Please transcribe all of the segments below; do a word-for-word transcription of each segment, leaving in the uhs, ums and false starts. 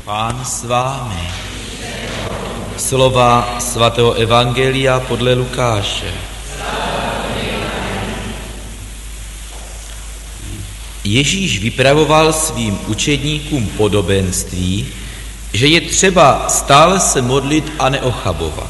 Pán s vámi. Slova svatého evangelia podle Lukáše. Ježíš vypravoval svým učedníkům podobenství, že je třeba stále se modlit a neochabovat.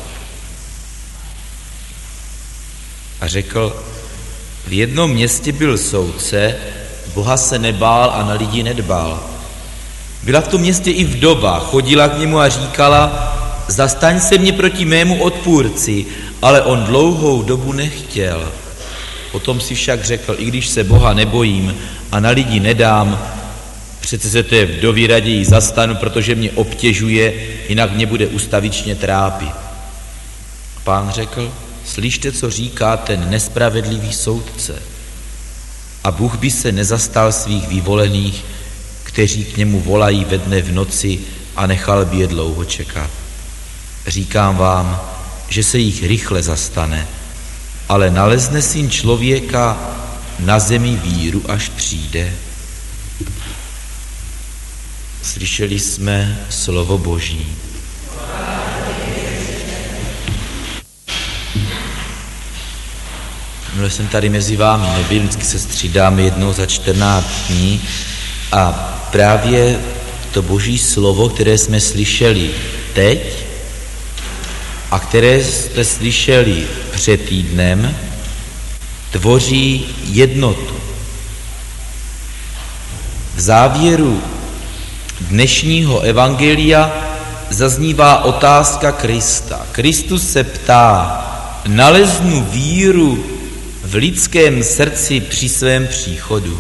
A řekl, v jednom městě byl soudce, Boha se nebál a na lidi nedbal. Byla v tom městě i vdova, chodila k němu a říkala, zastaň se mě proti mému odpůrci, ale on dlouhou dobu nechtěl. Potom si však řekl, i když se Boha nebojím a na lidi nedám, přece se té vdově raději zastanu, protože mě obtěžuje, jinak mě bude ustavičně trápit. Pán řekl, slyšte, co říká ten nespravedlivý soudce. A Bůh by se nezastal svých vyvolených, kteří k němu volají ve dne v noci a nechal by je dlouho čekat. Říkám vám, že se jich rychle zastane, ale nalezne syn člověka na zemi víru, až přijde. Slyšeli jsme slovo Boží. Minule jsem tady mezi vámi nebyl, vždycky se střídáme jednou za čtrnáct dní a právě to Boží slovo, které jsme slyšeli teď a které jste slyšeli před týdnem, tvoří jednotu. V závěru dnešního evangelia zaznívá otázka Krista. Kristus se ptá, naleznu víru v lidském srdci při svém příchodu.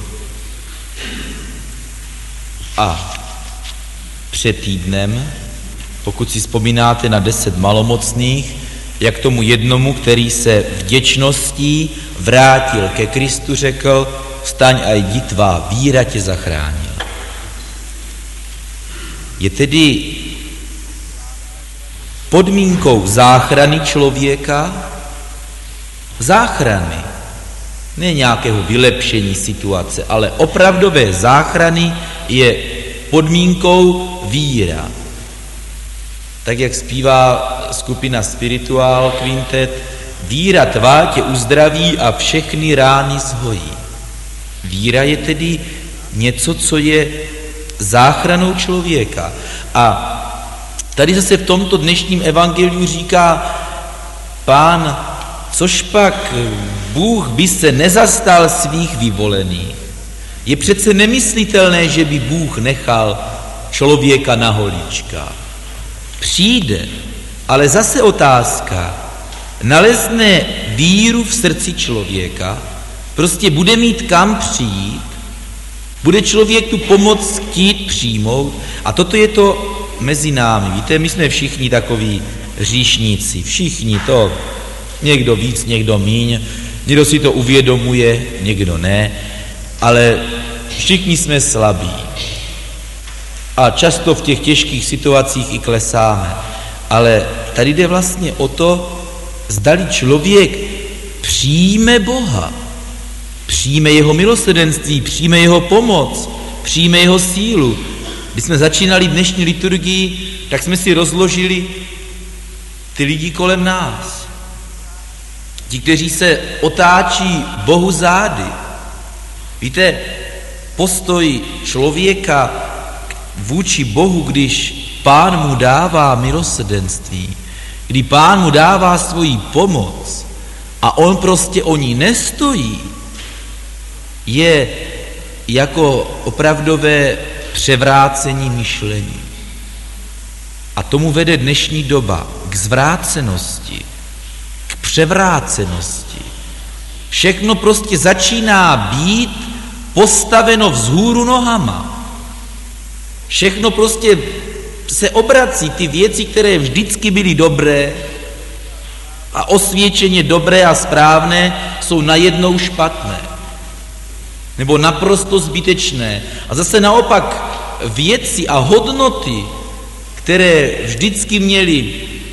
A před týdnem, pokud si vzpomínáte na deset malomocných, jak tomu jednomu, který se vděčností vrátil ke Kristu, řekl, vstaň a jdi, tvá víra tě zachránila. Je tedy podmínkou záchrany člověka, záchrany, ne nějakého vylepšení situace, ale opravdové záchrany je podmínkou víra. Tak jak zpívá skupina Spiritual Quintet, víra tvá tě uzdraví a všechny rány zhojí. Víra je tedy něco, co je záchranou člověka. A tady zase v tomto dnešním evangeliu říká Pán, což pak Bůh by se nezastal svých vyvolených. Je přece nemyslitelné, že by Bůh nechal člověka na holičkách. Přijde, ale zase otázka, nalezne víru v srdci člověka, prostě bude mít kam přijít, bude člověk tu pomoc chtít přijmout a toto je to mezi námi. Víte, my jsme všichni takoví hříšníci, všichni to, někdo víc, někdo míň, někdo si to uvědomuje, někdo ne, ale všichni jsme slabí. A často v těch těžkých situacích i klesáme. Ale tady jde vlastně o to, zdali člověk přijme Boha, přijme jeho milosrdenství, přijme jeho pomoc, přijme jeho sílu. Když jsme začínali dnešní liturgii, tak jsme si rozložili ty lidi kolem nás. Ti, kteří se otáčí Bohu zády. Víte, postoj člověka vůči Bohu, když Pán mu dává milosrdenství, kdy Pán mu dává svoji pomoc a on prostě o ní nestojí, je jako opravdové převrácení myšlení. A tomu vede dnešní doba k zvrácenosti, k převrácenosti. Všechno prostě začíná být postaveno vzhůru nohama. Všechno prostě se obrací, ty věci, které vždycky byly dobré a osvědčeně dobré a správné, jsou najednou špatné. Nebo naprosto zbytečné. A zase naopak věci a hodnoty, které vždycky měly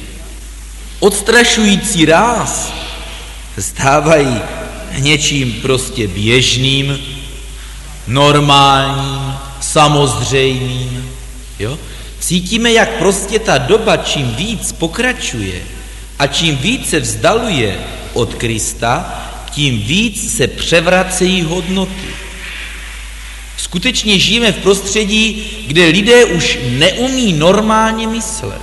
odstrašující ráz, stávají něčím prostě běžným, normálním, samozřejmým. Jo? Cítíme, jak prostě ta doba čím víc pokračuje a čím víc se vzdaluje od Krista, tím víc se převracejí hodnoty. Skutečně žijeme v prostředí, kde lidé už neumí normálně myslet.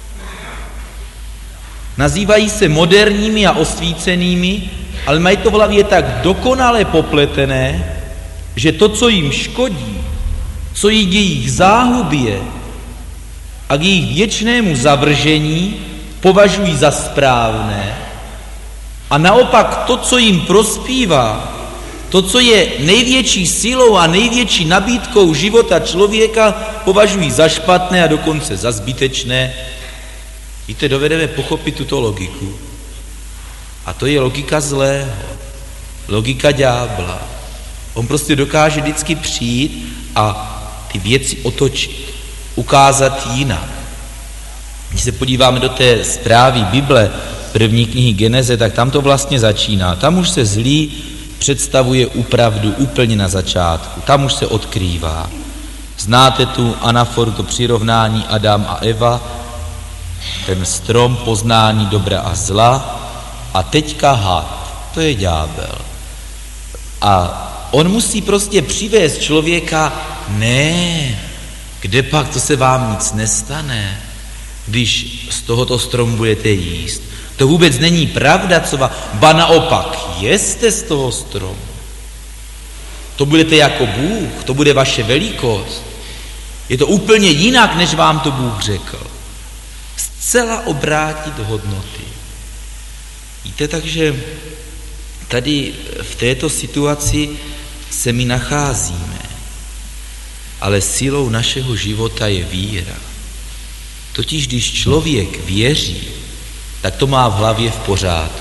Nazývají se moderními a osvícenými, ale mají to v hlavě tak dokonale popletené, že to, co jim škodí, co jí k jejich záhubě a k jejich věčnému zavržení, považují za správné, a naopak to, co jim prospívá, to, co je největší silou a největší nabídkou života člověka, považují za špatné a dokonce za zbytečné. Víte, dovedeme pochopit tuto logiku. A to je logika zlého, logika ďábla. On prostě dokáže vždycky přijít a ty věci otočit, ukázat jinak. Když se podíváme do té zprávy Bible, první knihy Geneze, tak tam to vlastně začíná. Tam už se zlý představuje upravdu úplně na začátku. Tam už se odkrývá. Znáte tu anaforu, to přirovnání Adam a Eva, ten strom poznání dobra a zla, a teďka had, to je ďábel. A on musí prostě přivést člověka, ne, kde pak, to se vám nic nestane, když z tohoto stromu budete jíst. To vůbec není pravda, co vám, ba naopak, jeste z toho stromu. To budete jako Bůh, to bude vaše velikost. Je to úplně jinak, než vám to Bůh řekl. Zcela obrátit hodnoty. Víte, takže tady v této situaci se my nacházíme, ale silou našeho života je víra. Totiž když člověk věří, tak to má v hlavě v pořádku.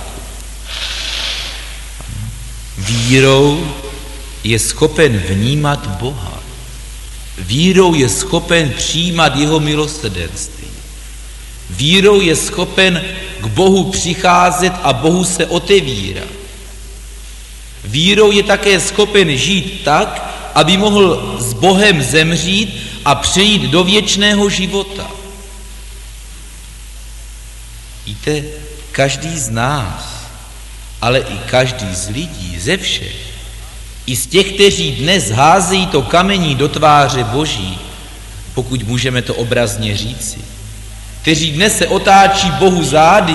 Vírou je schopen vnímat Boha. Vírou je schopen přijímat jeho milosrdenství. Vírou je schopen k Bohu přicházet a Bohu se otevírat. Vírou je také schopen žít tak, aby mohl s Bohem zemřít a přejít do věčného života. Víte, každý z nás, ale i každý z lidí, ze všech, i z těch, kteří dnes házejí to kamení do tváře Boží, pokud můžeme to obrazně říci, kteří dnes se otáčí Bohu zády,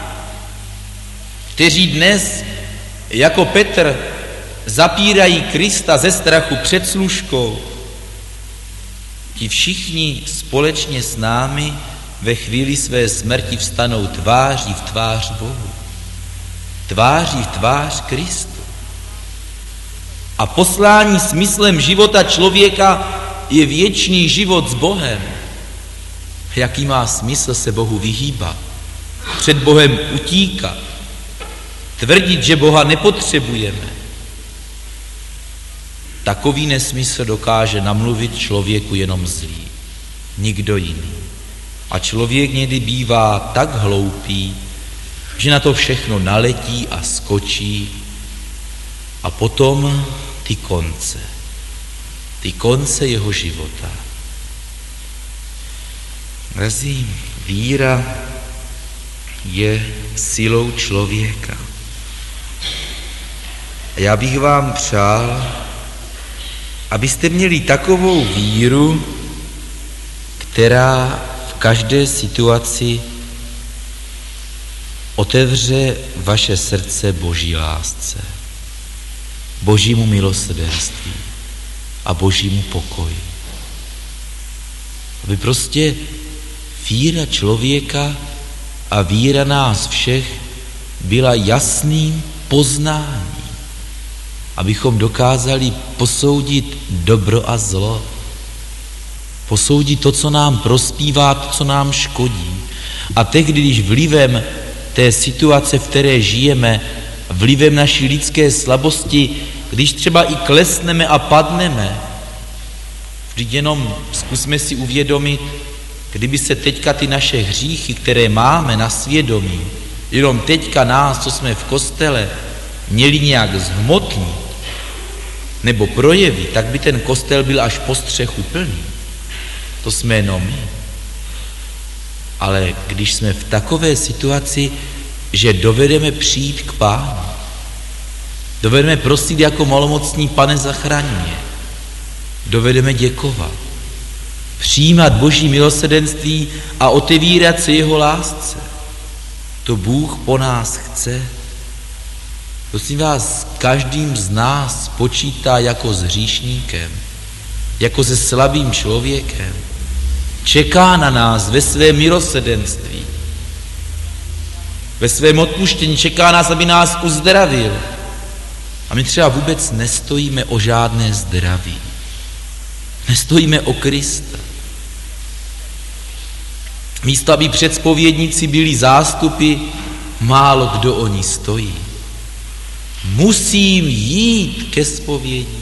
kteří dnes jako Petr zapírají Krista ze strachu před služkou, ti všichni společně s námi ve chvíli své smrti vstanou tváří v tvář Bohu, tváří v tvář Kristu. A poslání smyslem života člověka je věčný život s Bohem. Jaký má smysl se Bohu vyhýbat, před Bohem utíkat, tvrdit, že Boha nepotřebujeme? Takový nesmysl dokáže namluvit člověku jenom zlý, nikdo jiný. A člověk někdy bývá tak hloupý, že na to všechno naletí a skočí, a potom ty konce, ty konce jeho života. Mrazí, víra je silou člověka. A já bych vám přál, abyste měli takovou víru, která v každé situaci otevře vaše srdce Boží lásce, Božímu milosrdenství a Božímu pokoji. Aby prostě víra člověka a víra nás všech byla jasným poznáním, abychom dokázali posoudit dobro a zlo, posoudit to, co nám prospívá, to, co nám škodí. A tehdy, když vlivem té situace, v které žijeme, vlivem naší lidské slabosti, když třeba i klesneme a padneme, vždyť jenom zkusme si uvědomit, kdyby se teďka ty naše hříchy, které máme na svědomí, jenom teďka nás, co jsme v kostele, měli nějak zhmotnit nebo projevit, tak by ten kostel byl až po střechu plný. To jsme jenom my. Ale když jsme v takové situaci, že dovedeme přijít k Pánu, dovedeme prosit jako malomocní: Pane, zachraň mě, dovedeme děkovat, přijímat Boží milosrdenství a otevírat se jeho lásce. To Bůh po nás chce. Prosím vás, každým z nás počítá jako s hříšníkem, jako se slabým člověkem. Čeká na nás ve svém milosrdenství, ve svém odpuštění, čeká nás, aby nás uzdravil. A my třeba vůbec nestojíme o žádné zdraví. Nestojíme o Krista. Místo, aby před zpovědnici byli zástupy, málo kdo o ní stojí. Musím jít ke zpovědi.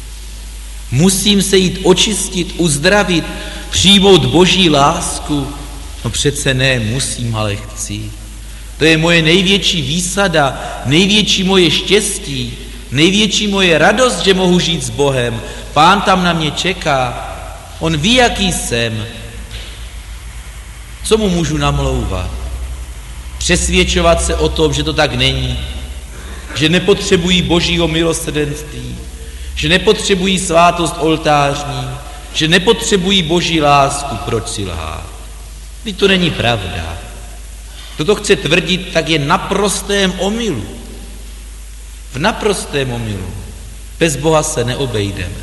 Musím se jít očistit, uzdravit, přijmout Boží lásku. No přece ne, musím, ale chci. To je moje největší výsada, největší moje štěstí, největší moje radost, že mohu žít s Bohem. Pán tam na mě čeká. On ví, jaký jsem. Co mu můžu namlouvat? Přesvědčovat se o tom, že to tak není, že nepotřebují Božího milosrdenství, že nepotřebují svátost oltářní, že nepotřebují Boží lásku. Proč si lhát? Vždyť to není pravda. Kdo to chce tvrdit, tak je naprostém omylu. V naprostém omylu. Bez Boha se neobejdeme.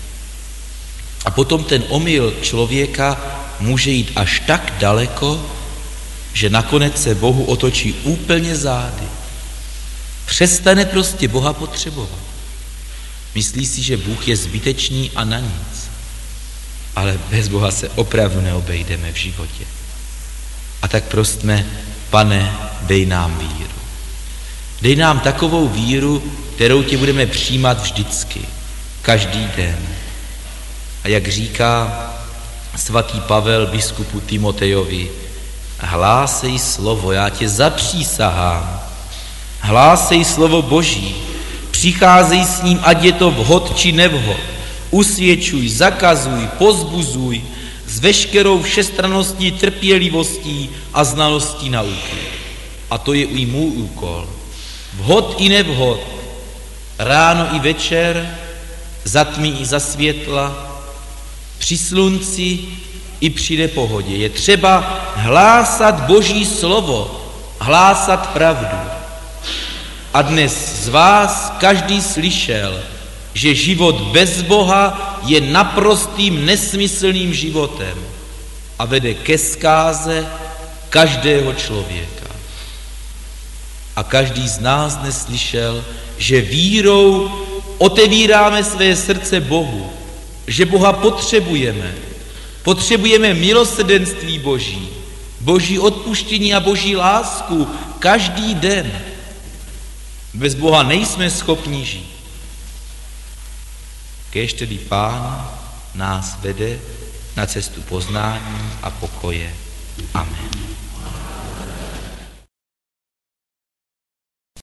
A potom ten omyl člověka může jít až tak daleko, že nakonec se Bohu otočí úplně zády. Přestane prostě Boha potřebovat. Myslí si, že Bůh je zbytečný a na nic. Ale bez Boha se opravdu neobejdeme v životě. A tak prosme: Pane, dej nám víru. Dej nám takovou víru, kterou tě budeme přijímat vždycky, každý den. A jak říká svatý Pavel biskupu Timotejovi: hlásej slovo, já tě zapřísahám. Hlásej slovo Boží, přicházej s ním, ať je to vhod či nevhod. Usvědčuj, zakazuj, pozbuzuj s veškerou všestranností, trpělivostí a znalostí nauky. A to je i můj úkol. Vhod i nevhod, ráno i večer, za tmy i za světla, při slunci i při nepohodě. Je třeba hlásat Boží slovo, hlásat pravdu. A dnes z vás každý slyšel, že život bez Boha je naprostým nesmyslným životem a vede ke zkáze každého člověka. A každý z nás dnes slyšel, že vírou otevíráme své srdce Bohu, že Boha potřebujeme. Potřebujeme milosrdenství Boží, Boží odpuštění a Boží lásku každý den. Bez Boha nejsme schopni žít. Kéž tedy Pán nás vede na cestu poznání a pokoje. Amen.